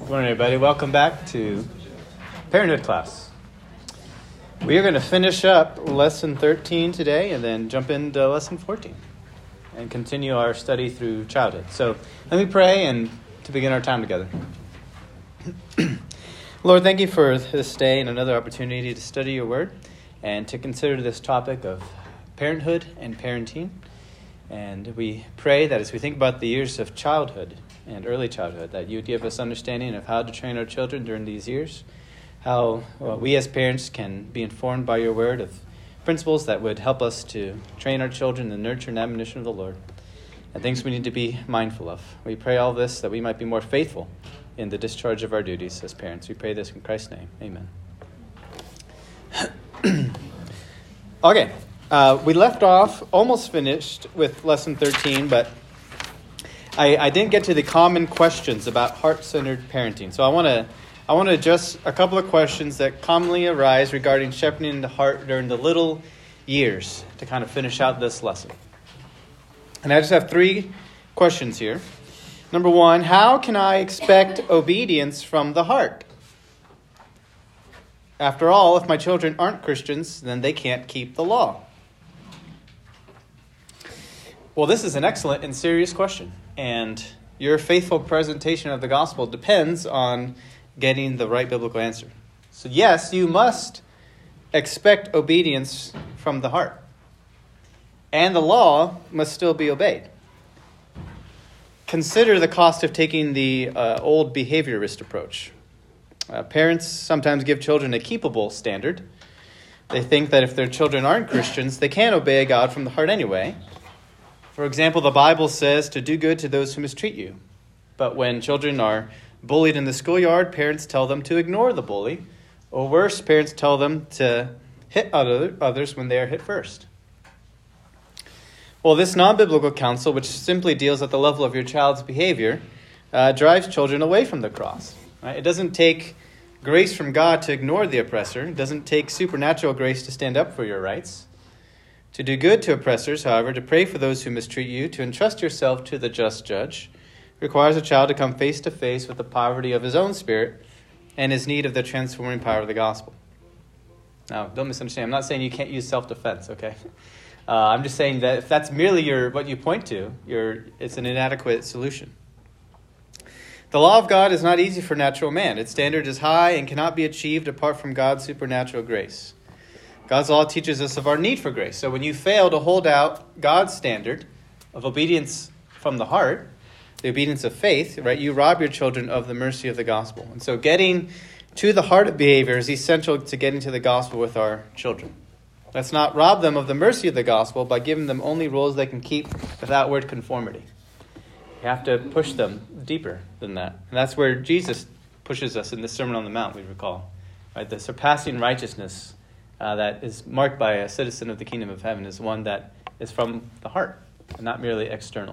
Good morning, everybody. Welcome back to Parenthood class. We are going to finish up lesson 13 today and then jump into lesson 14 and continue our study through childhood. So let me pray and to begin our time together. Lord, thank you for this day and another opportunity to study your word and to consider this topic of parenthood and parenting. And we pray that as we think about the years of childhood and early childhood, that you would give us understanding of how to train our children during these years, how we as parents can be informed by your word of principles that would help us to train our children in the nurture and admonition of the Lord, and things we need to be mindful of. We pray all this that we might be more faithful in the discharge of our duties as parents. We pray this in Christ's name. Amen. Okay. We left off, almost finished with lesson 13, but I didn't get to the common questions about heart-centered parenting. So I want to address a couple of questions that commonly arise regarding shepherding the heart during the little years to kind of finish out this lesson. And I just have three questions here. Number one, how can I expect obedience from the heart? After all, if my children aren't Christians, then they can't keep the law. Well, this is an excellent and serious question, and your faithful presentation of the gospel depends on getting the right biblical answer. So yes, you must expect obedience from the heart, and the law must still be obeyed. Consider the cost of taking the old behaviorist approach. Parents sometimes give children a keepable standard. They think that if their children aren't Christians, they can't obey God from the heart anyway. For example, the Bible says to do good to those who mistreat you. But when children are bullied in the schoolyard, parents tell them to ignore the bully. Or worse, parents tell them to hit others when they are hit first. Well, this non-biblical counsel, which simply deals at the level of your child's behavior, drives children away from the cross. Right? It doesn't take grace from God to ignore the oppressor. It doesn't take supernatural grace to stand up for your rights. To do good to oppressors, however, to pray for those who mistreat you, to entrust yourself to the just judge, requires a child to come face to face with the poverty of his own spirit and his need of the transforming power of the gospel. Now, don't misunderstand. I'm not saying you can't use self-defense, okay? I'm just saying that if that's merely what you point to, it's an inadequate solution. The law of God is not easy for natural man. Its standard is high and cannot be achieved apart from God's supernatural grace. God's law teaches us of our need for grace. So when you fail to hold out God's standard of obedience from the heart, the obedience of faith, right, you rob your children of the mercy of the gospel. And so getting to the heart of behavior is essential to getting to the gospel with our children. Let's not rob them of the mercy of the gospel by giving them only rules they can keep with outward conformity. You have to push them deeper than that. And that's where Jesus pushes us in the Sermon on the Mount, we recall. Right? The surpassing righteousness that is marked by a citizen of the kingdom of heaven is one that is from the heart and not merely external.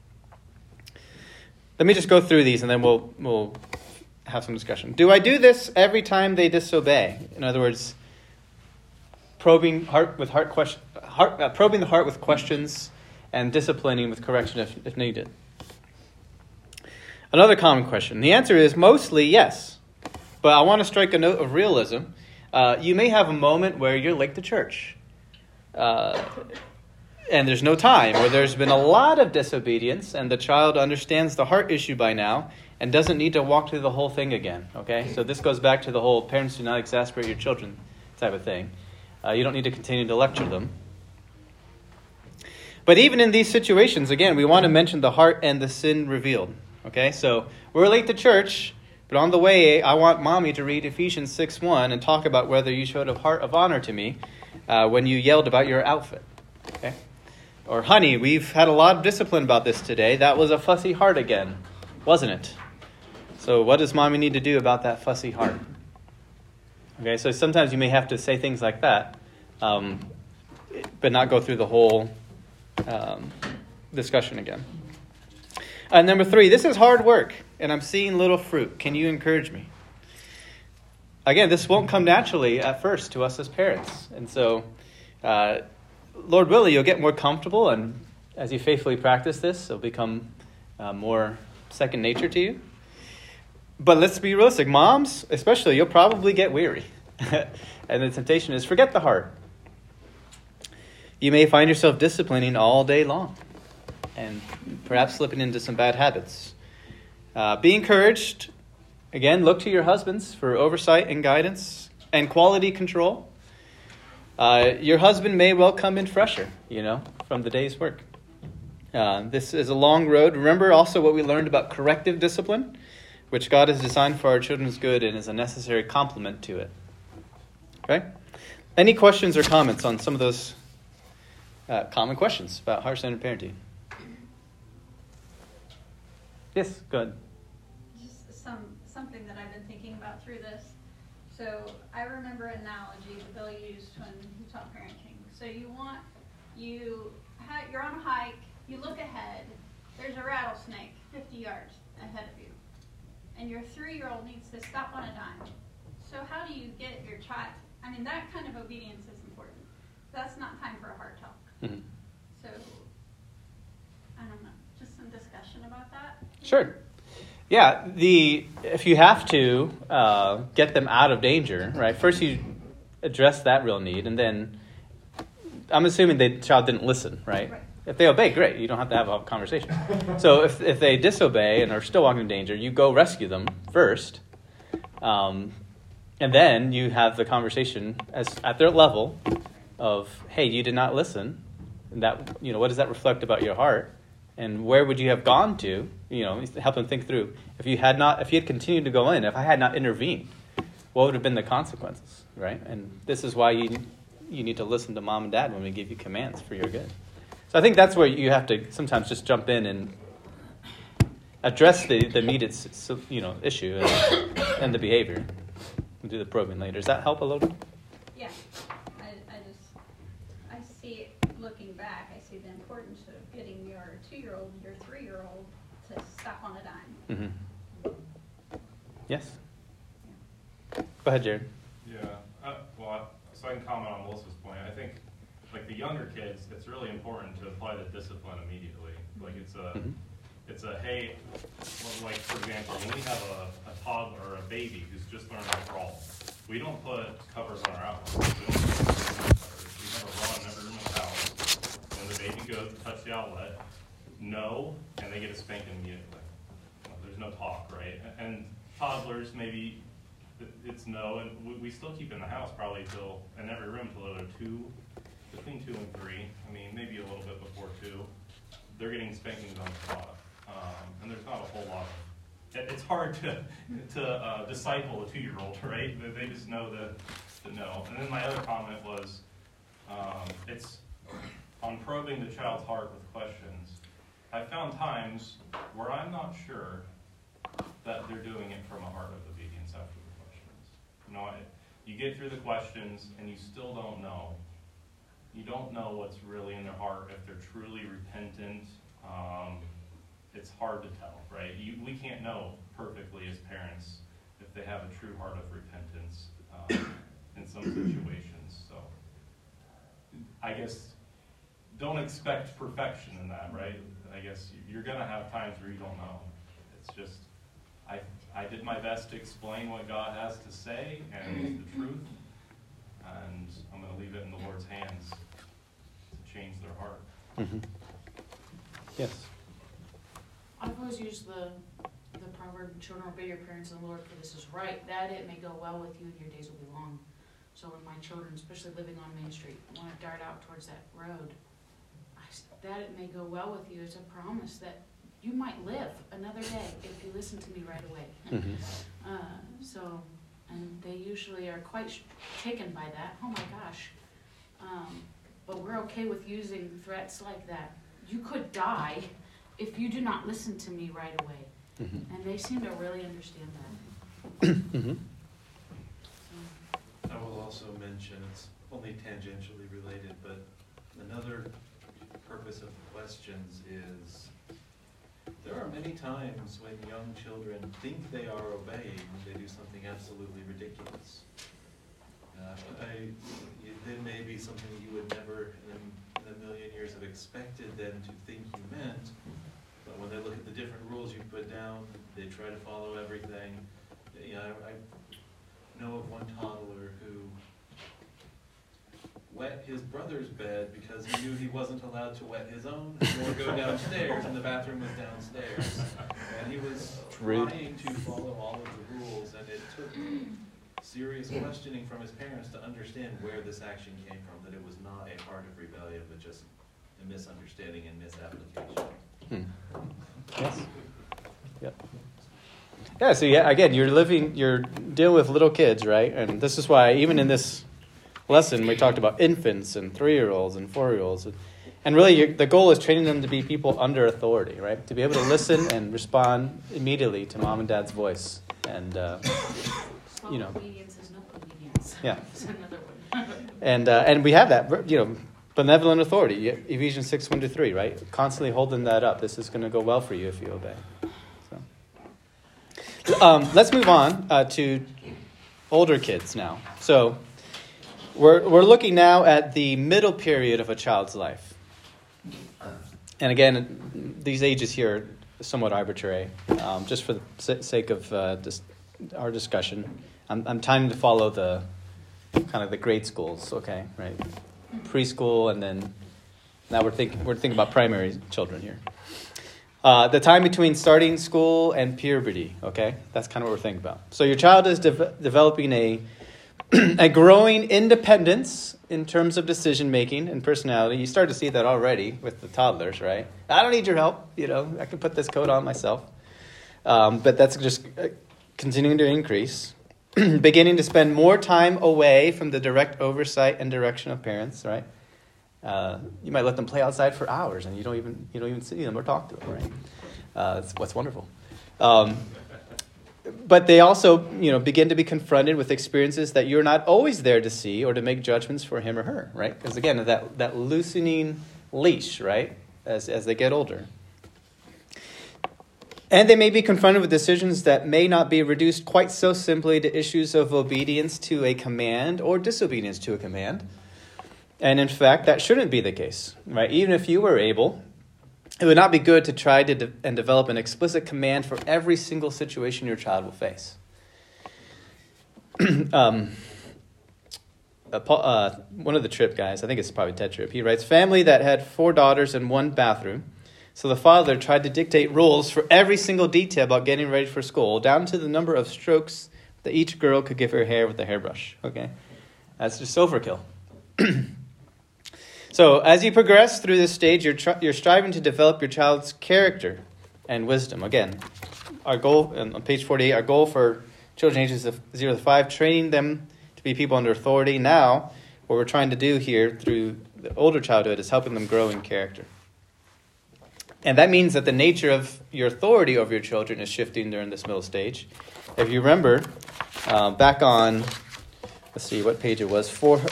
Let me just go through these and then we'll have some discussion. Do I do this every time they disobey? In other words, probing the heart with questions and disciplining with correction if needed. Another common question. The answer is mostly yes, but I want to strike a note of realism. You may have a moment where you're late to church and there's no time, or there's been a lot of disobedience and the child understands the heart issue by now and doesn't need to walk through the whole thing again. Okay, so this goes back to the whole parents do not exasperate your children type of thing. You don't need to continue to lecture them. But even in these situations, again, we want to mention the heart and the sin revealed. Okay, so we're late to church, but on the way, I want mommy to read Ephesians 6:1 and talk about whether you showed a heart of honor to me when you yelled about your outfit. Okay? Or, honey, we've had a lot of discipline about this today. That was a fussy heart again, wasn't it? So what does mommy need to do about that fussy heart? Okay, so sometimes you may have to say things like that, but not go through the whole discussion again. Number 3, this is hard work, and I'm seeing little fruit. Can you encourage me? Again, this won't come naturally at first to us as parents. And so, Lord willing, you'll get more comfortable, and as you faithfully practice this, it'll become more second nature to you. But let's be realistic. Moms, especially, you'll probably get weary. And the temptation is forget the heart. You may find yourself disciplining all day long and perhaps slipping into some bad habits. Be encouraged. Again, look to your husbands for oversight and guidance and quality control. Your husband may well come in fresher, from the day's work. This is a long road. Remember also what we learned about corrective discipline, which God has designed for our children's good and is a necessary complement to it. Okay? Any questions or comments on some of those common questions about heart-centered parenting? Yes, go ahead. Just something that I've been thinking about through this. So I remember an analogy that Bill used when he taught parenting. So you're on a hike, you look ahead, there's a rattlesnake 50 yards ahead of you, and your 3-year-old needs to stop on a dime. So how do you get your child? I mean, that kind of obedience is important. That's not time for a heart talk. Mm-hmm. So, I don't know, just some discussion about that. Sure. Yeah, if you have to get them out of danger, right? First you address that real need, and then I'm assuming the child didn't listen, right? If they obey, great. You don't have to have a conversation. So if they disobey and are still walking in danger, you go rescue them first, and then you have the conversation at their level of, hey, you did not listen, and that what does that reflect about your heart? And where would you have gone to? Help them think through. If you had continued to go in, if I had not intervened, what would have been the consequences, right? And this is why you need to listen to mom and dad when we give you commands for your good. So I think that's where you have to sometimes just jump in and address the immediate issue and the behavior, and do the probing later. Does that help a little bit? Yeah, I see looking back, I see the importance of getting your 2-year-old, your 3-year-old to stop on a dime. Mm-hmm. Yes. Go ahead, Jared. Yeah. So I can comment on Melissa's point. I think, like the younger kids, it's really important to apply the discipline immediately. Like it's a hey, like for example, when we have a toddler or a baby who's just learning to crawl, we don't put covers on our outlets. We have a run in every room of the house. When the baby goes to touch the outlet, no, and they get a spank immediately. There's no talk, right? And toddlers, maybe it's no, and we still keep in the house probably in every room till they're between 2 and 3. I mean, maybe a little bit before 2. They're getting spankings on the spot, and there's not a whole lot of. It's hard to disciple a 2-year-old, right? They just know the no. And then my other comment was, it's on probing the child's heart with questions. I found times where I'm not sure that they're doing it from a heart of obedience after the questions. You get through the questions and you still don't know. You don't know what's really in their heart, if they're truly repentant. It's hard to tell, right? We can't know perfectly as parents if they have a true heart of repentance in some situations. So I guess don't expect perfection in that, right? I guess you're going to have times where you don't know. It's just, I did my best to explain what God has to say, and it's the truth, and I'm going to leave it in the Lord's hands to change their heart. Mm-hmm. Yes. I've always used the proverb, children obey your parents and the Lord, for this is right, that it may go well with you and your days will be long. So when my children, especially living on Main Street, want to dart out towards that road, that it may go well with you is a promise that you might live another day if you listen to me right away. Mm-hmm. And they usually are quite taken by that. Oh my gosh. But we're okay with using threats like that. You could die if you do not listen to me right away. Mm-hmm. And they seem to really understand that. Mm-hmm. I will also mention, it's only tangentially related, but another purpose of the questions is there are many times when young children think they are obeying when they do something absolutely ridiculous. It may be something you would never in a million years have expected them to think you meant, when they look at the different rules you put down, they try to follow everything. You know, I know of one toddler who wet his brother's bed because he knew he wasn't allowed to wet his own or go downstairs, and the bathroom was downstairs. And he was trying to follow all of the rules, and it took serious questioning from his parents to understand where this action came from, that it was not a heart of rebellion, but just a misunderstanding and misapplication. Yes. Yep. Yeah, so again, you're dealing with little kids, right? And this is why even in this lesson we talked about infants and 3-year-olds and 4-year-olds. And really the goal is training them to be people under authority, right? To be able to listen and respond immediately to mom and dad's voice. And, Obedience is no obedience. Yeah. It's another one. And we have that, benevolent authority, Ephesians 6:1-3, right? Constantly holding that up. This is going to go well for you if you obey. So, let's move on to older kids now. So we're looking now at the middle period of a child's life. And again, these ages here are somewhat arbitrary, just for the sake of our discussion. I'm trying to follow the kind of the grade schools, okay, right? Preschool, and then now we're thinking about primary children here. The time between starting school and puberty, okay? That's kind of what we're thinking about. So your child is developing a growing independence in terms of decision-making and personality. You start to see that already with the toddlers, right? I don't need your help, I can put this coat on myself. But that's just continuing to increase. Beginning to spend more time away from the direct oversight and direction of parents, right? You might let them play outside for hours, and you don't even see them or talk to them, right? That's what's wonderful. But they also, begin to be confronted with experiences that you're not always there to see or to make judgments for him or her, right? Because again, that loosening leash, right? As they get older. And they may be confronted with decisions that may not be reduced quite so simply to issues of obedience to a command or disobedience to a command. And in fact, that shouldn't be the case, right? Even if you were able, it would not be good to try to develop an explicit command for every single situation your child will face. One of the Tripp guys, I think it's probably Ted Tripp, he writes, family that had 4 daughters and 1 bathroom. So the father tried to dictate rules for every single detail about getting ready for school, down to the number of strokes that each girl could give her hair with a hairbrush. Okay, that's just overkill. So as you progress through this stage, you're striving to develop your child's character and wisdom. Again, our goal, on page 48, our goal for children ages of 0 to 5, training them to be people under authority. Now, what we're trying to do here through the older childhood is helping them grow in character. And that means that the nature of your authority over your children is shifting during this middle stage. If you remember, back on, let's see what page it was,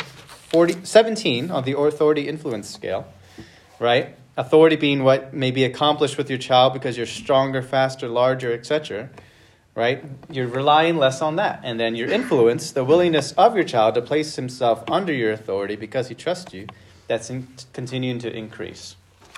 17 on the authority influence scale, right? Authority being what may be accomplished with your child because you're stronger, faster, larger, etc., right? You're relying less on that. And then your influence, the willingness of your child to place himself under your authority because he trusts you, that's continuing to increase.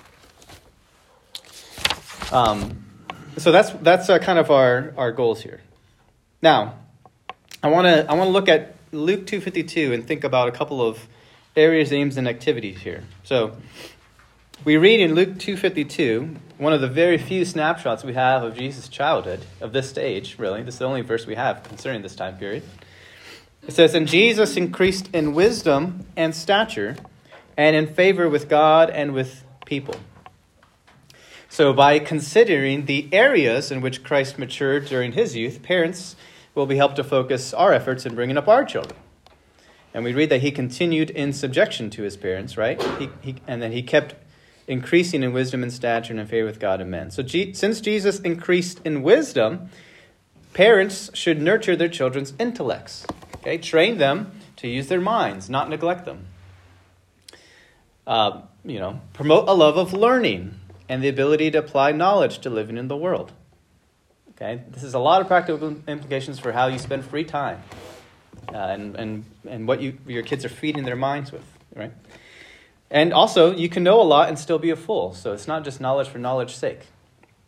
So that's kind of our goals here. Now, I want to look at Luke 2:52 and think about a couple of areas, aims, and activities here. So we read in Luke 2:52, one of the very few snapshots we have of Jesus' childhood, of this stage, really. This is the only verse we have concerning this time period. It says, and Jesus increased in wisdom and stature and in favor with God and with people. So by considering the areas in which Christ matured during his youth, parents will be helped to focus our efforts in bringing up our children. And we read that he continued in subjection to his parents, right? And then he kept increasing in wisdom and stature and in favor with God and men. So since Jesus increased in wisdom, parents should nurture their children's intellects. Okay, train them to use their minds, not neglect them. Promote a love of learning and the ability to apply knowledge to living in the world. Okay, this is a lot of practical implications for how you spend free time, and what your kids are feeding their minds with, right? And also, you can know a lot and still be a fool. So it's not just knowledge for knowledge's sake.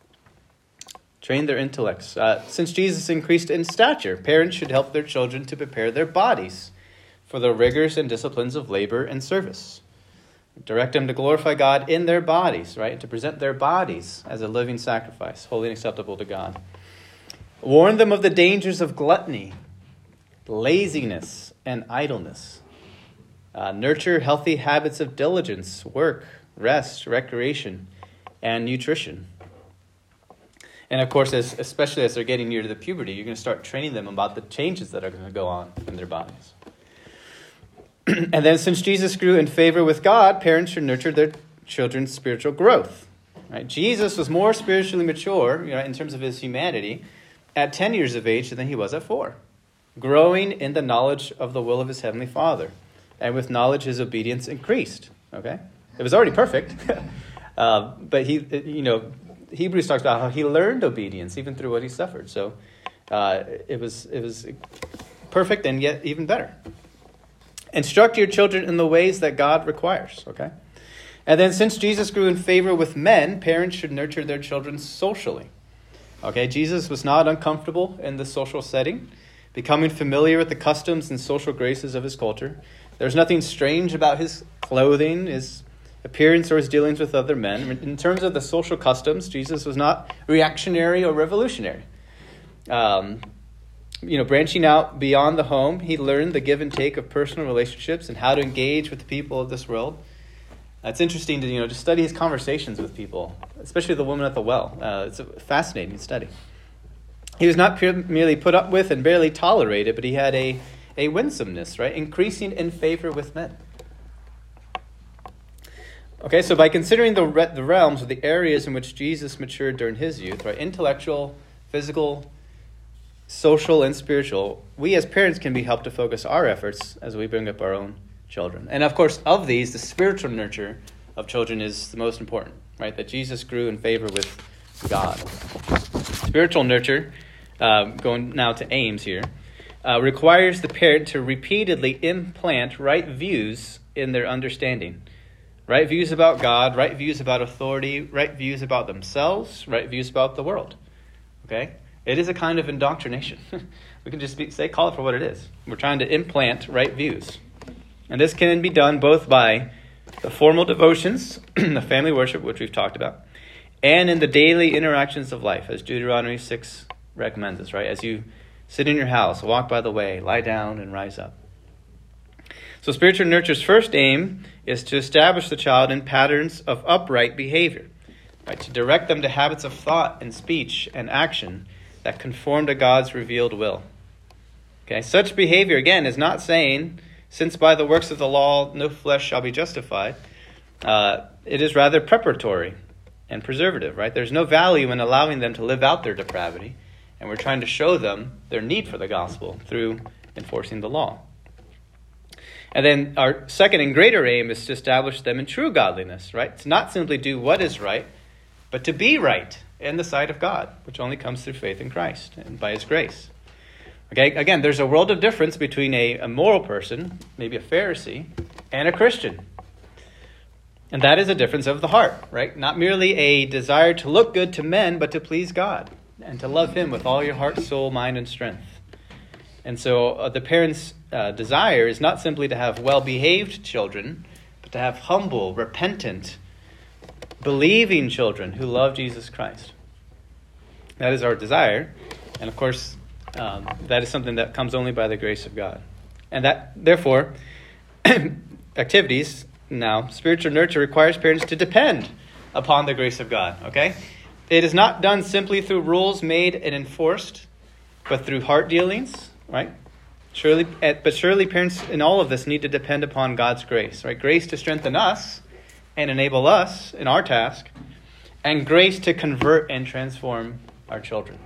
train their intellects. Since Jesus increased in stature, parents should help their children to prepare their bodies for the rigors and disciplines of labor and service. Direct them to glorify God in their bodies, right? To present their bodies as a living sacrifice, holy and acceptable to God. Warn them of the dangers of gluttony, laziness, and idleness. Nurture healthy habits of diligence, work, rest, recreation, and nutrition. And of course, especially as they're getting near to the puberty, you're going to start training them about the changes that are going to go on in their bodies. And then since Jesus grew in favor with God, parents should nurture their children's spiritual growth. Right? Jesus was more spiritually mature, in terms of his humanity, at 10 years of age than he was at 4, growing in the knowledge of the will of his heavenly Father. And with knowledge, his obedience increased. Okay? It was already perfect. But Hebrews talks about how he learned obedience even through what he suffered. So it was perfect and yet even better. Instruct your children in the ways that God requires. Okay? And then since Jesus grew in favor with men, parents should nurture their children socially. Okay? Jesus was not uncomfortable in the social setting, becoming familiar with the customs and social graces of his culture. There's nothing strange about his clothing, his appearance, or his dealings with other men. In terms of the social customs, Jesus was not reactionary or revolutionary. Branching out beyond the home, he learned the give and take of personal relationships and how to engage with the people of this world. It's interesting to just study his conversations with people, especially the woman at the well. It's a fascinating study. He was not merely put up with and barely tolerated, but he had a winsomeness, right? Increasing in favor with men. Okay, so by considering the realms or the areas in which Jesus matured during his youth, right? Intellectual, physical, social, and spiritual, we as parents can be helped to focus our efforts as we bring up our own children. And of course, of these, the spiritual nurture of children is the most important, right? That Jesus grew in favor with God. Spiritual nurture, going now to aims here, requires the parent to repeatedly implant right views in their understanding. Right views about God, right views about authority, right views about themselves, right views about the world. Okay? It is a kind of indoctrination. We can just call it for what it is. We're trying to implant right views. And this can be done both by the formal devotions, the family worship, which we've talked about, and in the daily interactions of life, as Deuteronomy 6 recommends us, right? As you sit in your house, walk by the way, lie down, and rise up. So spiritual nurture's first aim is to establish the child in patterns of upright behavior, right? To direct them to habits of thought and speech and action that conform to God's revealed will. Okay, such behavior, again, is not saying, since by the works of the law no flesh shall be justified. It is rather preparatory and preservative, right? There's no value in allowing them to live out their depravity, and we're trying to show them their need for the gospel through enforcing the law. And then our second and greater aim is to establish them in true godliness, right? To not simply do what is right, but to be right in the sight of God, which only comes through faith in Christ and by his grace. Okay, again, there's a world of difference between a moral person, maybe a Pharisee, and a Christian. And that is a difference of the heart, right? Not merely a desire to look good to men, but to please God and to love him with all your heart, soul, mind, and strength. And so the parents' desire is not simply to have well-behaved children, but to have humble, repentant, believing children who love Jesus Christ. That is our desire. And of course, that is something that comes only by the grace of God. And that, therefore, activities, now, spiritual nurture requires parents to depend upon the grace of God, okay? It is not done simply through rules made and enforced, but through heart dealings, right? Surely parents in all of this need to depend upon God's grace, right? Grace to strengthen us and enable us in our task, and grace to convert and transform our children.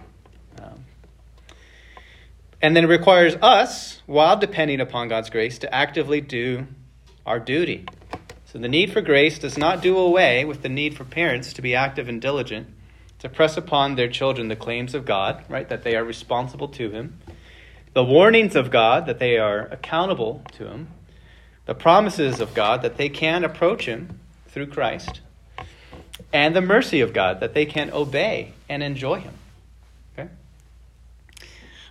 And then it requires us, while depending upon God's grace, to actively do our duty. So the need for grace does not do away with the need for parents to be active and diligent, to press upon their children the claims of God, right, that they are responsible to him, the warnings of God, that they are accountable to him, the promises of God, that they can approach him through Christ, and the mercy of God, that they can obey and enjoy him.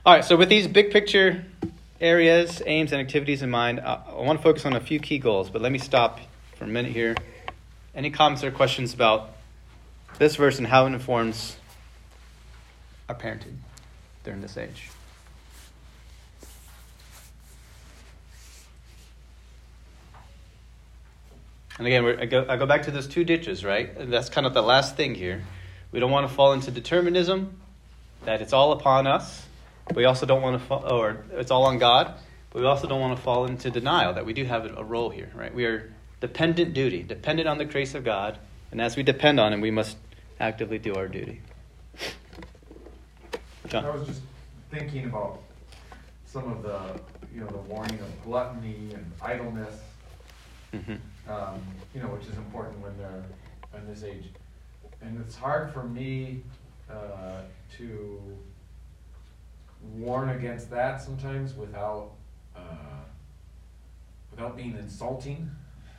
All right, so with these big picture areas, aims, and activities in mind, I want to focus on a few key goals, but let me stop for a minute here. Any comments or questions about this verse and how it informs our parenting during this age? And again, I go back to those two ditches, right? And that's kind of the last thing here. We don't want to fall into determinism, that it's all upon us. We also don't want to or it's all on God. But we also don't want to fall into denial that we do have a role here, right? We are dependent on the grace of God. And as we depend on Him, we must actively do our duty. John? I was just thinking about some of the, the warning of gluttony and idleness. Mm-hmm. Which is important when they're in this age. And it's hard for me to warn against that sometimes without being insulting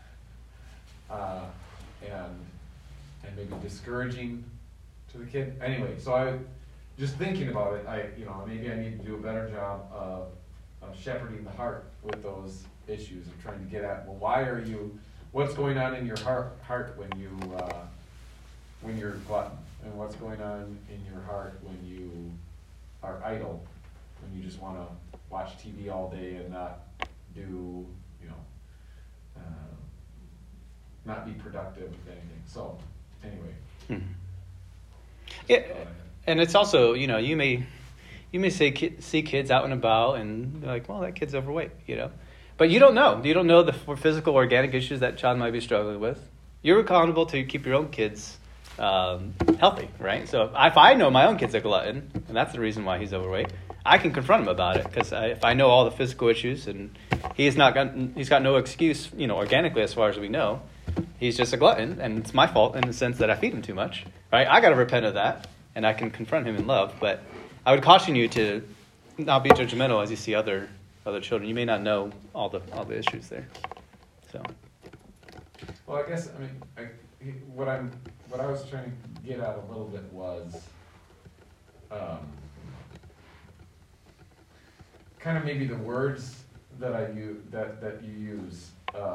and maybe discouraging to the kid. Anyway, so I just thinking about it, maybe I need to do a better job of shepherding the heart with those issues of trying to get at, what's going on in your heart when you're glutton, and what's going on in your heart when you are idle, when you just want to watch TV all day and not do, not be productive with anything. So, anyway. Mm-hmm. Yeah, and it's also, you may see kids out and about and be like, well, that kid's overweight, But you don't know. You don't know the physical, organic issues that child might be struggling with. You're accountable to keep your own kids healthy, right? So if I know my own kid's a glutton, and that's the reason why he's overweight, I can confront him about it because if I know all the physical issues and he's got no excuse, organically as far as we know, he's just a glutton, and it's my fault in the sense that I feed him too much, right? I got to repent of that, and I can confront him in love. But I would caution you to not be judgmental as you see other children. You may not know all the issues there. So. Well, I guess what I was trying to get at a little bit was kind of maybe the words that you use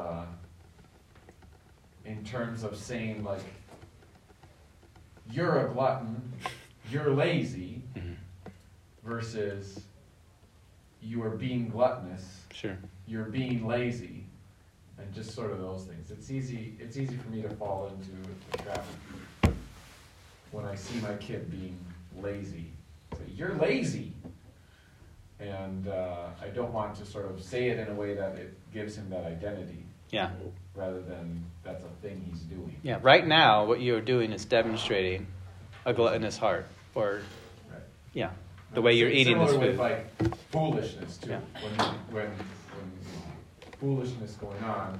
in terms of saying like you're a glutton, you're lazy, mm-hmm. versus you are being gluttonous. Sure. You're being lazy, and just sort of those things. It's easy for me to fall into the trap when I see my kid being lazy. Say, you're lazy, and I don't want to sort of say it in a way that it gives him that identity. Yeah. Rather than that's a thing he's doing. Yeah. Right now, what you're doing is demonstrating a gluttonous heart, or right. Yeah. The way you're eating this food. With like foolishness too. Yeah. When foolishness going on,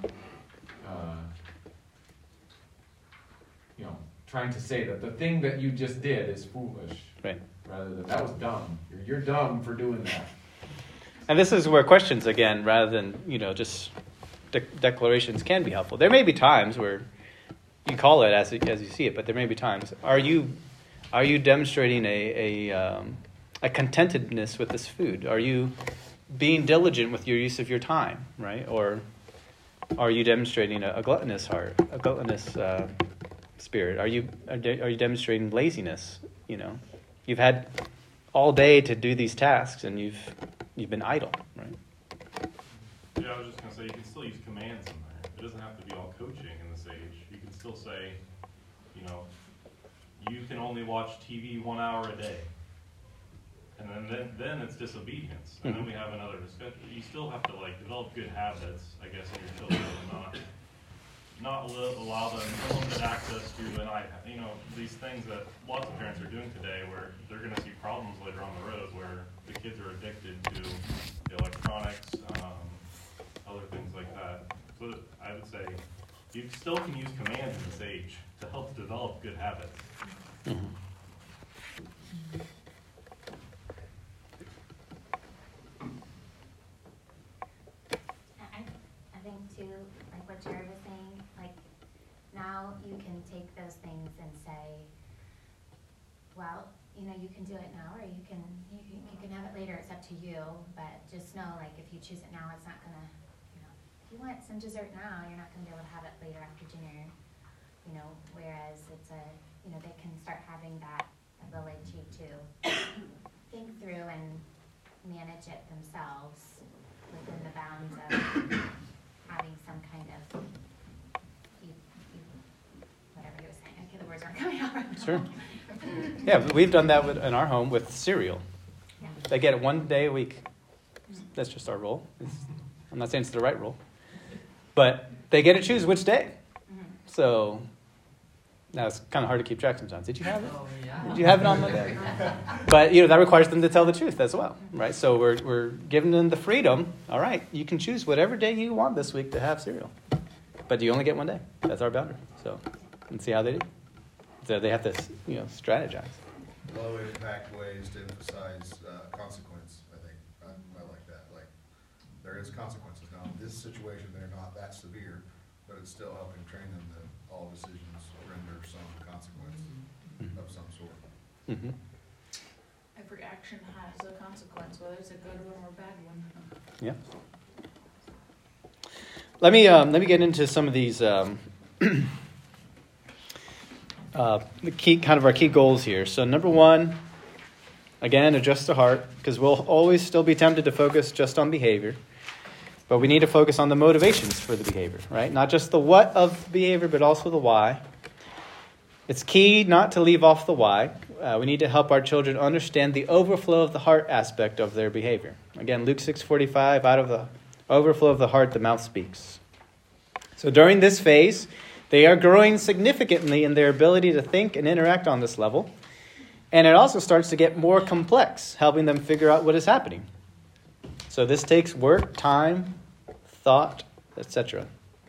trying to say that the thing that you just did is foolish, right? Rather than that was dumb. You're dumb for doing that. And this is where questions again, rather than just declarations, can be helpful. There may be times where you call it as you see it, but there may be times. Are you demonstrating a contentedness with this food? Are you being diligent with your use of your time, right? Or are you demonstrating a gluttonous heart, a gluttonous spirit? Are you demonstrating laziness? You've had all day to do these tasks, and you've been idle, right? Yeah, I was just gonna say you can still use commands in there. It doesn't have to be all coaching in this age. You can still say, you can only watch TV 1 hour a day. And then it's disobedience. And then we have another discussion. You still have to develop good habits, I guess, in your children, and not allow them unlimited access to an iPad. These things that lots of parents are doing today, where they're going to see problems later on the road, where the kids are addicted to electronics, other things like that. So I would say you still can use commands in this age to help develop good habits. Mm-hmm. I think too, like what Jared was saying, now you can take those things and say, well, you can do it now, or you can have it later. It's up to you. But just know, like, if you choose it now, it's not gonna, if you want some dessert now, you're not gonna be able to have it later after dinner. Whereas it's they can start having that ability to think through and manage it themselves within the bounds of having some kind of whatever he was saying. Okay, the words aren't coming out right now. Sure. Yeah, we've done that in our home with cereal. Yeah. They get it one day a week. That's just our rule. I'm not saying it's the right rule. But they get to choose which day. So now it's kind of hard to keep track sometimes. Did you have it? Oh, yeah. Did you have it on Monday? But that requires them to tell the truth as well, right? So we're giving them the freedom. All right, you can choose whatever day you want this week to have cereal, but you only get one day. That's our boundary. So, and see how they do. So they have to, strategize. Low impact ways to emphasize consequence. I think I like that. Like there is consequences now. In this situation, they're not that severe, but it's still helping train them that all decisions render some consequence of some sort. Mm-hmm. Every action has a consequence, whether it's a good one or a bad one. Yeah. Let me get into some of these the key our key goals here. So number one, again, adjust the heart, because we'll always still be tempted to focus just on behavior, but we need to focus on the motivations for the behavior, right? Not just the what of behavior, but also the why. It's key not to leave off the why. We need to help our children understand the overflow of the heart aspect of their behavior. Again, Luke 6:45, out of the overflow of the heart, the mouth speaks. So during this phase, they are growing significantly in their ability to think and interact on this level. And it also starts to get more complex, helping them figure out what is happening. So this takes work, time, thought, etc.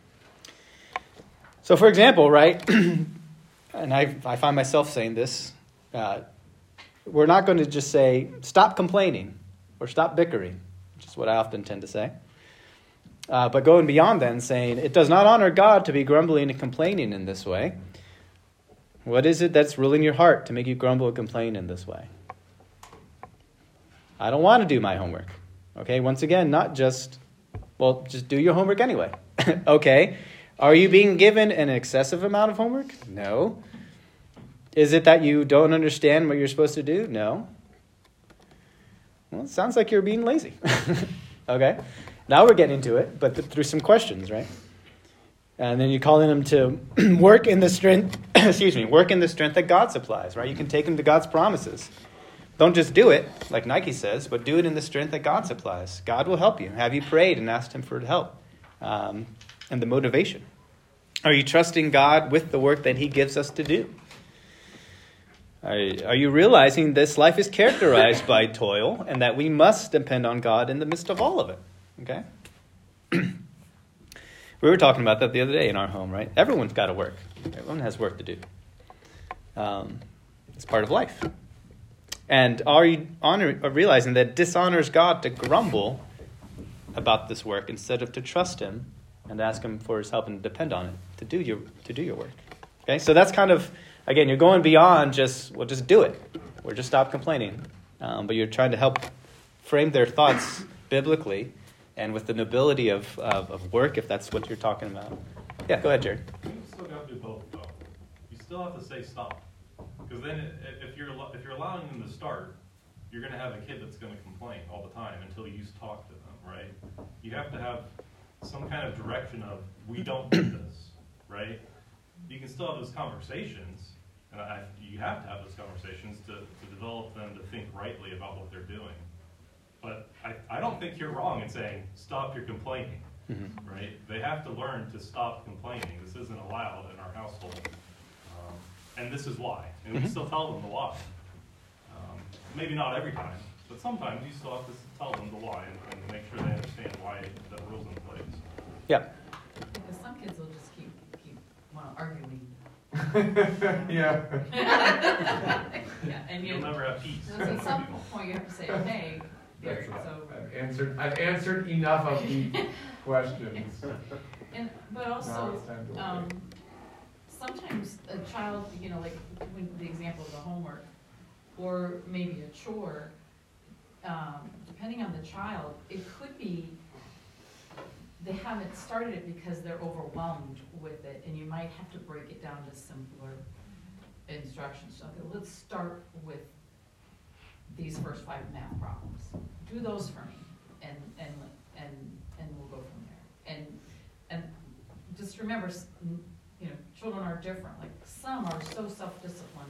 So for example, right, and I find myself saying this, we're not going to just say, stop complaining or stop bickering, which is what I often tend to say. But going beyond then, saying, it does not honor God to be grumbling and complaining in this way. What is it that's ruling your heart to make you grumble and complain in this way? I don't want to do my homework. Okay, once again, not just do your homework anyway. Okay, are you being given an excessive amount of homework? No. Is it that you don't understand what you're supposed to do? No. Well, it sounds like you're being lazy. Okay, now we're getting into it, but through some questions, right? And then you're calling them to work in the strength, work in the strength that God supplies, right? You can take them to God's promises. Don't just do it, like Nike says, but do it in the strength that God supplies. God will help you. Have you prayed and asked him for help? And the motivation. Are you trusting God with the work that he gives us to do? Are you realizing this life is characterized by toil and that we must depend on God in the midst of all of it? Okay? We were talking about that the other day in our home, right? Everyone's got to work. Everyone has work to do. It's part of life. And are you realizing that it dishonors God to grumble about this work instead of to trust him and ask him for his help and depend on it to do your work? Okay, so that's kind of, again, you're going beyond just do it. Or just stop complaining. But you're trying to help frame their thoughts biblically and with the nobility of work, if that's what you're talking about. Yeah, go ahead, Jared. You still got to do both, though. You still have to say stop. Because then if you're allowing them to start, you're going to have a kid that's going to complain all the time until you talk to them, right? You have to have some kind of direction of, we don't do this, right? You can still have those conversations, and you have to have those conversations to develop them to think rightly about what they're doing. But I don't think you're wrong in saying, stop your complaining, right? They have to learn to stop complaining. This isn't allowed in our household. And this is why. And we still tell them the why. Maybe not every time, but sometimes you still have to tell them the why and make sure they understand why the rule's in place. Yeah. Because some kids will just keep arguing. Yeah. Yeah, and You'll never have peace. so at some point you have to say, okay, there, so. I've answered enough of the questions. But Now also, it's time to wait. sometimes a child, like when the example of the homework, or maybe a chore, depending on the child, it could be they haven't started it because they're overwhelmed with it, and you might have to break it down to simpler instructions. So let's start with these first 5 math problems. Do those for me, and we'll go from there. And just remember, children are different. Like, some are so self-disciplined,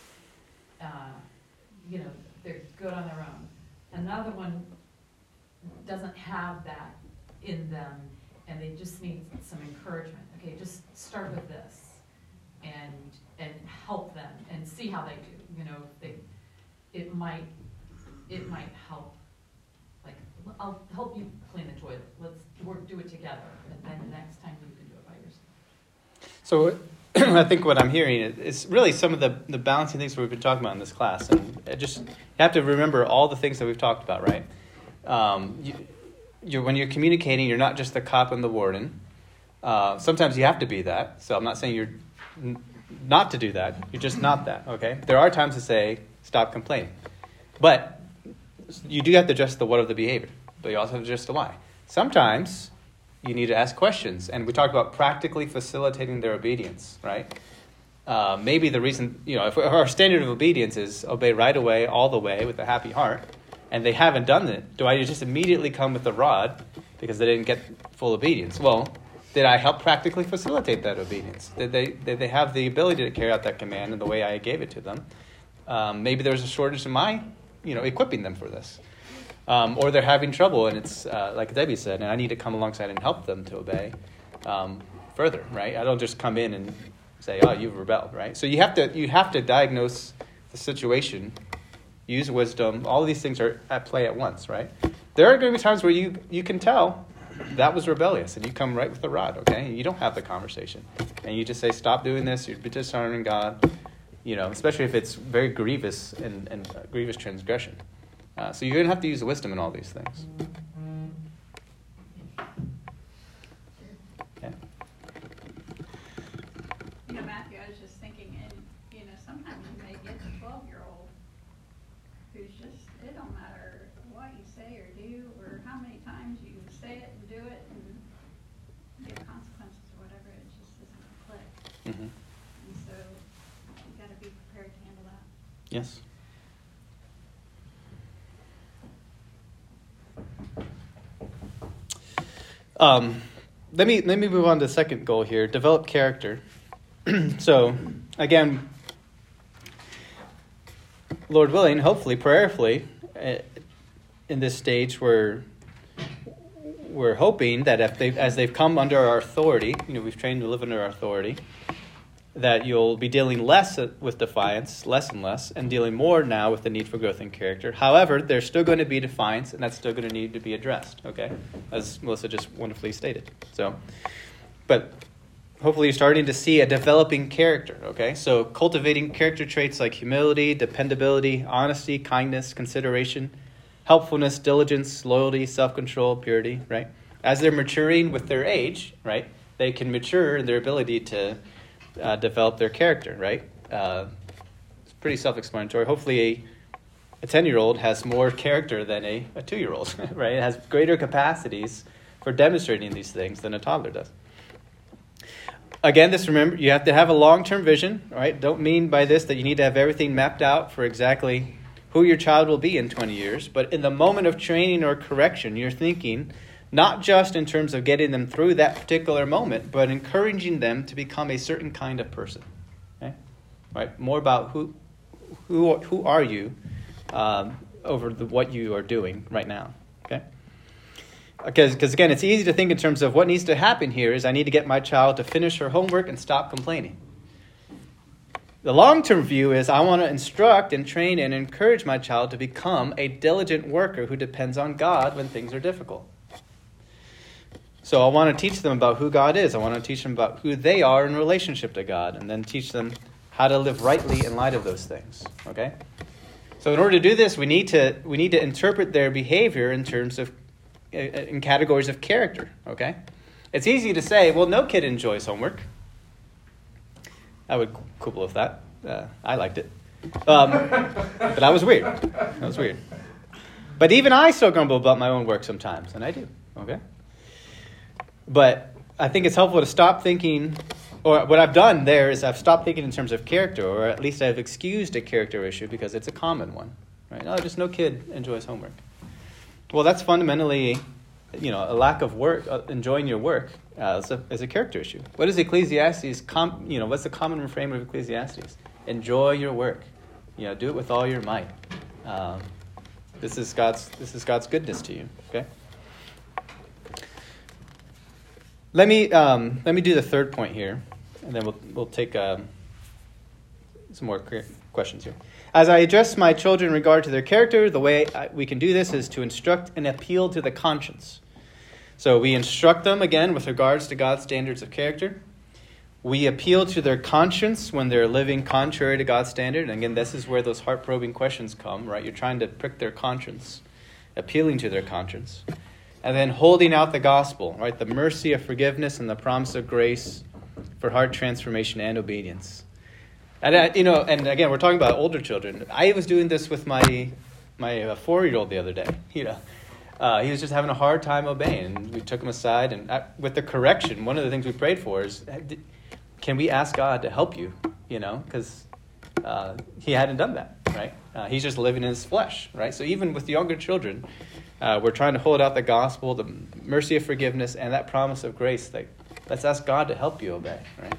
they're good on their own. Another one doesn't have that in them, and they just need some encouragement. Okay, just start with this, and help them, and see how they do. It might help. Like, I'll help you clean the toilet. Let's do it together, and then the next time you can do it by yourself. So I think what I'm hearing is really some of the balancing things we've been talking about in this class. And you have to remember all the things that we've talked about, right? When you're communicating, you're not just the cop and the warden. Sometimes you have to be that. So I'm not saying you're not to do that. You're just not that, okay? There are times to say, stop complaining. But you do have to address the what of the behavior. But you also have to address the why. Sometimes you need to ask questions. And we talked about practically facilitating their obedience, right? Maybe the reason, if our standard of obedience is obey right away, all the way, with a happy heart, and they haven't done it, do I just immediately come with the rod because they didn't get full obedience? Well, did I help practically facilitate that obedience? Did they have the ability to carry out that command in the way I gave it to them? Maybe there was a shortage in my, equipping them for this. Or they're having trouble, and it's, like Debbie said, and I need to come alongside and help them to obey further, right? I don't just come in and say, oh, you've rebelled, right? So you have to diagnose the situation, use wisdom. All of these things are at play at once, right? There are going to be times where you can tell that was rebellious, and you come right with the rod, okay? And you don't have the conversation. And you just say, stop doing this, you're dishonoring God, especially if it's very grievous and grievous transgression. So you're going to have to use wisdom in all these things. Yeah. Matthew, I was just thinking, and sometimes you may get a 12-year-old who's just, it don't matter what you say or do or how many times you say it and do it and give consequences or whatever, it just doesn't click. Mm-hmm. And so you got to be prepared to handle that. Yes. Let me move on to the second goal here, develop character. So, again, Lord willing, hopefully, prayerfully, in this stage, we're hoping that as they've come under our authority, we've trained to live under our authority, that you'll be dealing less with defiance, less and less, and dealing more now with the need for growth in character. However, there's still going to be defiance, and that's still going to need to be addressed, okay? As Melissa just wonderfully stated. But hopefully you're starting to see a developing character, okay? So cultivating character traits like humility, dependability, honesty, kindness, consideration, helpfulness, diligence, loyalty, self-control, purity, right? As they're maturing with their age, right, they can mature in their ability to develop their character, right? It's pretty self-explanatory. Hopefully a 10-year-old has more character than a 2-year-old, right? It has greater capacities for demonstrating these things than a toddler does. Again, remember, you have to have a long-term vision, right? Don't mean by this that you need to have everything mapped out for exactly who your child will be in 20 years. But in the moment of training or correction, you're thinking not just in terms of getting them through that particular moment, but encouraging them to become a certain kind of person. Okay? Right? More about who are you over what you are doing right now. Okay? Because again, it's easy to think in terms of what needs to happen here is I need to get my child to finish her homework and stop complaining. The long-term view is I want to instruct and train and encourage my child to become a diligent worker who depends on God when things are difficult. So I want to teach them about who God is. I want to teach them about who they are in relationship to God, and then teach them how to live rightly in light of those things. Okay? So in order to do this, we need to interpret their behavior in terms of in categories of character. Okay? It's easy to say, well, no kid enjoys homework. I would quibble with that. I liked it. But that was weird. That was weird. But even I still grumble about my own work sometimes, and I do, okay? But I think it's helpful to stop thinking, or what I've done there is I've stopped thinking in terms of character, or at least I've excused a character issue because it's a common one, right? Oh, just no kid enjoys homework. Well, that's fundamentally, a lack of work, enjoying your work as a character issue. What is Ecclesiastes, what's the common refrain of Ecclesiastes? Enjoy your work. Do it with all your might. This is God's goodness to you. Okay. Let me do the third point here, and then we'll take some more questions here. As I address my children in regard to their character, the way we can do this is to instruct and appeal to the conscience. So we instruct them again with regards to God's standards of character. We appeal to their conscience when they're living contrary to God's standard. And again, this is where those heart-probing questions come, right? You're trying to prick their conscience, appealing to their conscience. And then holding out the gospel, right? The mercy of forgiveness and the promise of grace for heart transformation and obedience. And, and again, we're talking about older children. I was doing this with my 4-year-old the other day, He was just having a hard time obeying. And we took him aside, and with the correction, one of the things we prayed for is, can we ask God to help you? Because he hadn't done that, right? He's just living in his flesh, right? So even with younger children, we're trying to hold out the gospel, the mercy of forgiveness, and that promise of grace. Let's ask God to help you obey, right?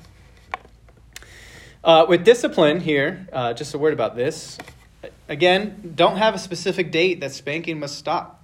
With discipline here, just a word about this. Again, don't have a specific date that spanking must stop.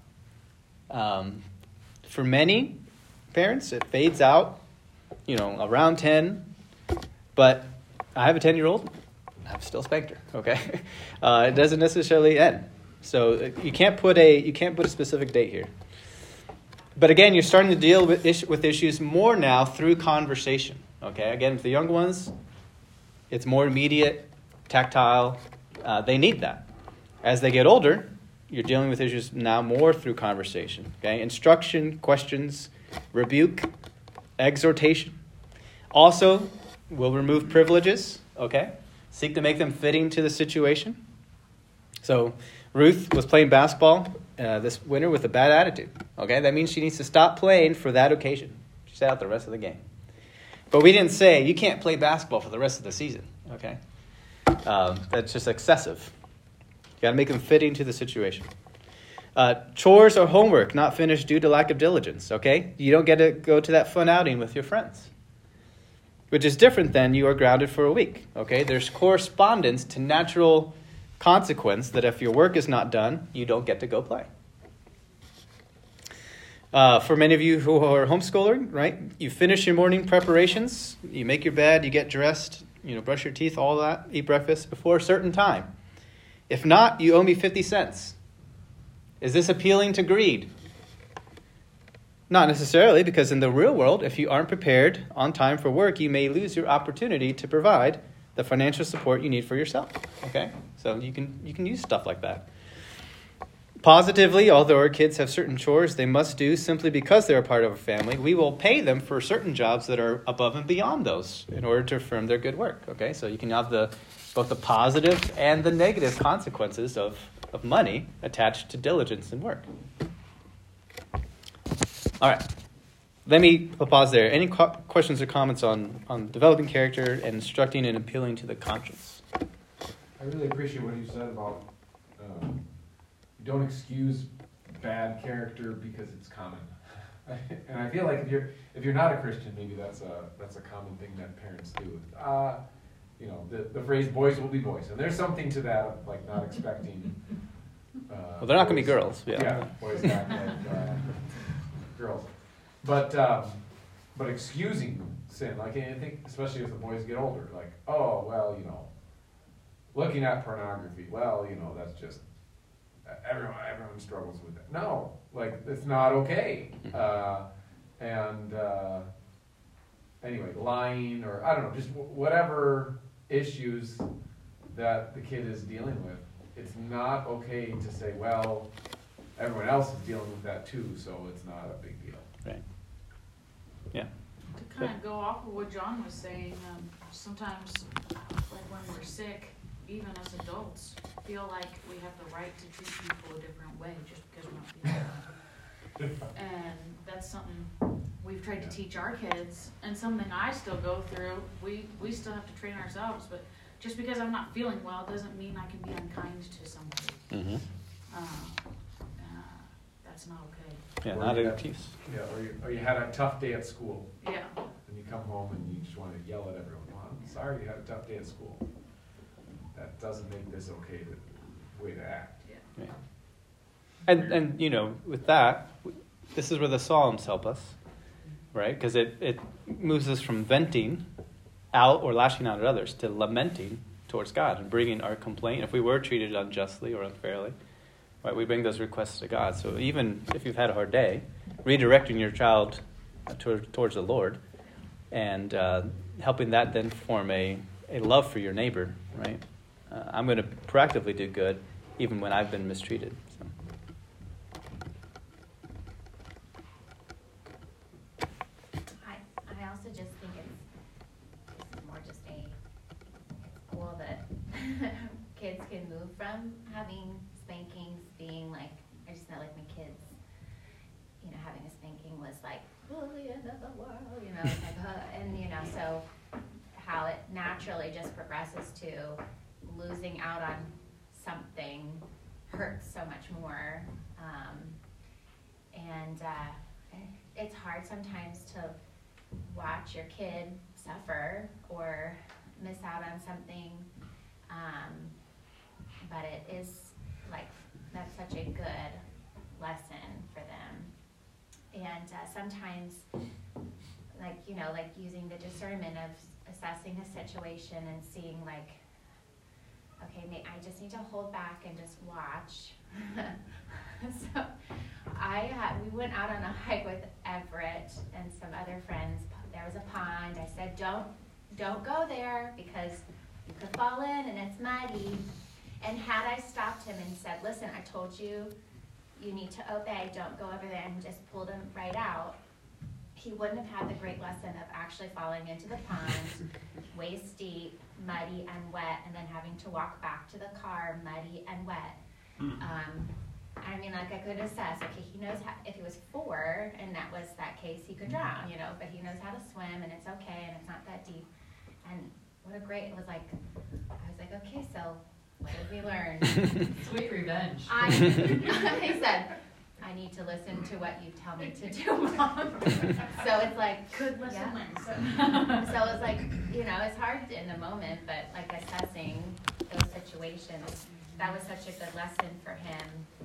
For many parents, it fades out, around 10. But I have a 10-year-old. I've still spanked her. Okay, it doesn't necessarily end. So you can't put a specific date here. But again, you're starting to deal with issues more now through conversation. Okay, again, with the young ones, it's more immediate, tactile. They need that. As they get older, you're dealing with issues now more through conversation. Okay, instruction, questions, rebuke, exhortation. Also, we'll remove privileges. Okay, seek to make them fitting to the situation. So Ruth was playing basketball this winter with a bad attitude. Okay, that means she needs to stop playing for that occasion. She sat out the rest of the game. But we didn't say, you can't play basketball for the rest of the season. Okay, that's just excessive. You got to make them fitting to the situation. Chores or homework not finished due to lack of diligence. Okay, you don't get to go to that fun outing with your friends, which is different than you are grounded for a week. Okay, there's correspondence to natural consequence that if your work is not done, you don't get to go play. For many of you who are homeschooling, right, you finish your morning preparations, you make your bed, you get dressed, brush your teeth, all that, eat breakfast before a certain time. If not, you owe me 50 cents. Is this appealing to greed? Not necessarily, because in the real world, if you aren't prepared on time for work, you may lose your opportunity to provide the financial support you need for yourself. Okay? So you can use stuff like that. Positively, although our kids have certain chores they must do simply because they're a part of a family, we will pay them for certain jobs that are above and beyond those in order to affirm their good work. Okay? So you can have both the positive and the negative consequences of money attached to diligence and work. All right. We'll pause there. Any questions or comments on developing character and instructing and appealing to the conscience? I really appreciate what you said about don't excuse bad character because it's common. And I feel like if you're not a Christian, maybe that's a common thing that parents do. The phrase "boys will be boys," and there's something to that, like not expecting. Well, they're not going to be girls. Yeah, boys act like girls. But excusing sin, like I think, especially as the boys get older, like, oh well, looking at pornography, well, that's just everyone struggles with that. No, like it's not okay. Anyway, lying or I don't know, just whatever issues that the kid is dealing with, it's not okay to say, well, everyone else is dealing with that too, so it's not a big deal. Right. Yeah. To kind of go off of what John was saying, sometimes, like when we're sick, even as adults, feel like we have the right to treat people a different way just because we're not people. And that's something we've tried to teach our kids, and something I still go through. We still have to train ourselves, but just because I'm not feeling well doesn't mean I can be unkind to somebody. Mm-hmm. That's not okay. Yeah, Or not you a have- peace. Yeah, or you had a tough day at school, Yeah. and you come home and you just want to yell at everyone, well, I'm sorry you had a tough day at school. That doesn't make this okay, the way to act. Yeah. And you know, with that, this is where the Psalms help us, right? Because it moves us from venting out or lashing out at others to lamenting towards God and bringing our complaint. If we were treated unjustly or unfairly, right, we bring those requests to God. So even if you've had a hard day, redirecting your child towards the Lord and helping that then form a love for your neighbor, right? I'm going to proactively do good even when I've been mistreated. So. I also just think it's more just it's cool that kids can move from having spankings being like, I just know like my kids, you know, having a spanking was like, oh, the end of the world, you know, like, and you know, so how it naturally just progresses to losing out on something hurts so much more. And it's hard sometimes to watch your kid suffer or miss out on something. But it is like, that's such a good lesson for them. And sometimes, like, you know, like using the discernment of assessing a situation and seeing like, okay, I just need to hold back and just watch. So we went out on a hike with Everett and some other friends. There was a pond. I said, don't go there because you could fall in and it's muddy. And had I stopped him and said, listen, I told you, you need to obey, don't go over there, and just pulled him right out, he wouldn't have had the great lesson of actually falling into the pond, waist deep, muddy and wet, and then having to walk back to the car muddy and wet. I mean, like, I could assess, okay, he knows how, if he was 4 and that was that case, he could drown, you know, but he knows how to swim and it's okay and it's not that deep. And what a great, it was like, I was like, okay, so what did we learn? Sweet revenge. I said, I need to listen to what you tell me to do, Mom. So it's like, Good lesson yeah. learned. So it's like, you know, it's hard in the moment, but like assessing those situations, that was such a good lesson for him.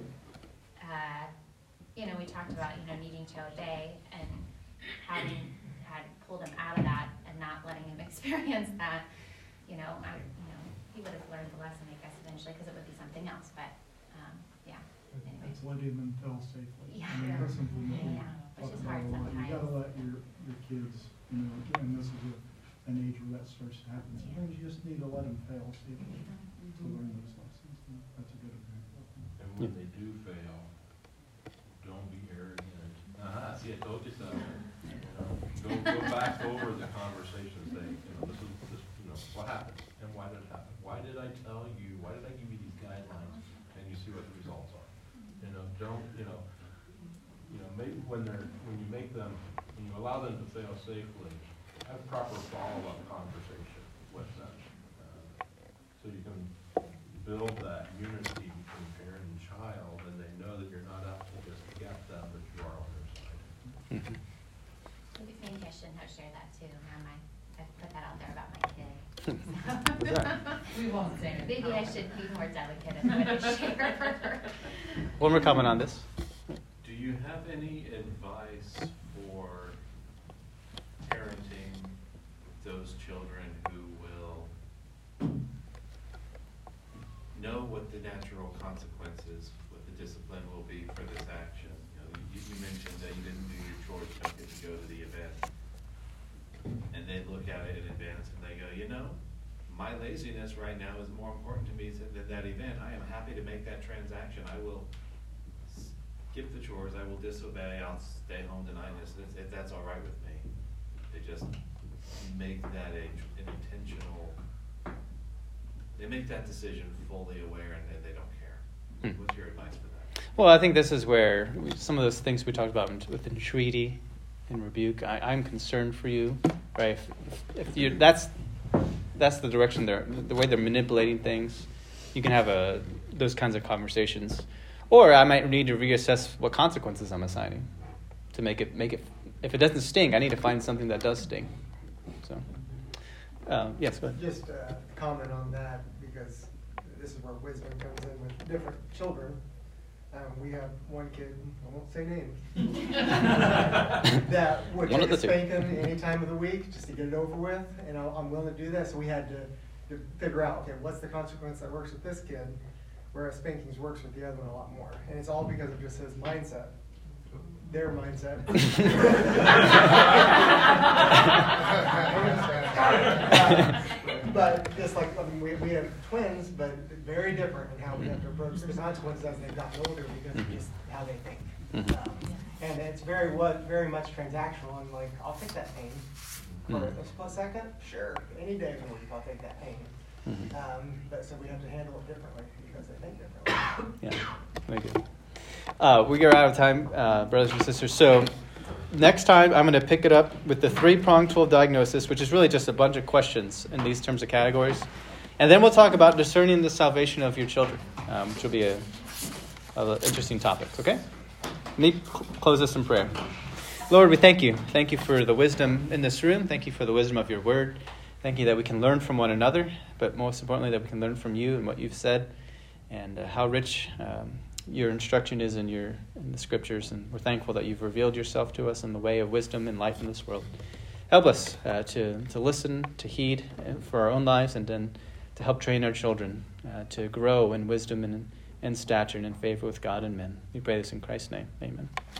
You know, we talked about, you know, needing to obey and having had pulled him out of that and not letting him experience that. You know, he would have learned the lesson, I guess, eventually, because it would be something else. But yeah. Anyway. It's let him and fail safely. Yeah. I mean, that's something that we Yeah, which talk is about hard a lot. You sometimes. gotta let your kids, you know, and this is an age where that starts to happen. Yeah. Sometimes you just need to let them fail safely to Mhm. learn those lessons. And that's a good example. And when they do fail, don't be arrogant. See, I told you so. You know, go back over the conversation and say, you know, this, you know, what happened and why did it happen? Why did I tell you? Why did I give you these guidelines? And you see what the results are. You know, don't, you know, maybe when you make them, when you allow them to fail safely, have proper follow-up conversation with them, so you can build that unity between parent and child, and they know that you're not out to just get them, but you are on their side. Mhm. Maybe I shouldn't have shared that too. I put that out there about my kid. What's that? We won't say anything. Maybe I should be more delicate in what I share. One more comment on this. Do you have any advice for parenting those children who will know what the natural consequences, what the discipline will be for this action? You know, you mentioned that you didn't do your chores, don't get to go to the event. And they look at it in advance and they go, you know, my laziness right now is more important to me than that event. I am happy to make that transaction. I will skip the chores. I will disobey. I'll stay home tonight if that's all right with me. They just make that an intentional they make that decision fully aware and they don't care. What's your advice for that? Well, I think this is where some of those things we talked about with entreaty and rebuke. I'm concerned for you, right? If you that's the direction the way they're manipulating things. You can have those kinds of conversations, or I might need to reassess what consequences I'm assigning to make it. If it doesn't sting, I need to find something that does sting. So, yes, go ahead. Just a comment on that, because this is where wisdom comes in with different children. We have one kid, I won't say names, that would take a spanking any time of the week just to get it over with, and I'm willing to do that. So we had to figure out, okay, what's the consequence that works with this kid, whereas spankings works with the other one a lot more. And it's all because of just his mindset, their mindset. But just like, I mean, we have twins, but very different in how we have to approach the consequences as they've gotten older, because of just how they think. And it's very much transactional, and like, I'll take that pain for a split second, sure, any day of the week I'll take that pain. But so we have to handle it differently because they think differently. Yeah, very good. We are out of time, brothers and sisters. So next time I'm going to pick it up with the 3-pronged tool of diagnosis, which is really just a bunch of questions in these terms of categories. And then we'll talk about discerning the salvation of your children, which will be an interesting topic, okay? Let me close this in prayer. Lord, we thank you. Thank you for the wisdom in this room. Thank you for the wisdom of your word. Thank you that we can learn from one another, but most importantly that we can learn from you and what you've said, and how rich your instruction is in the scriptures. And we're thankful that you've revealed yourself to us in the way of wisdom and life in this world. Help us to listen, to heed for our own lives, and then to help train our children to grow in wisdom and in stature and in favor with God and men. We pray this in Christ's name. Amen.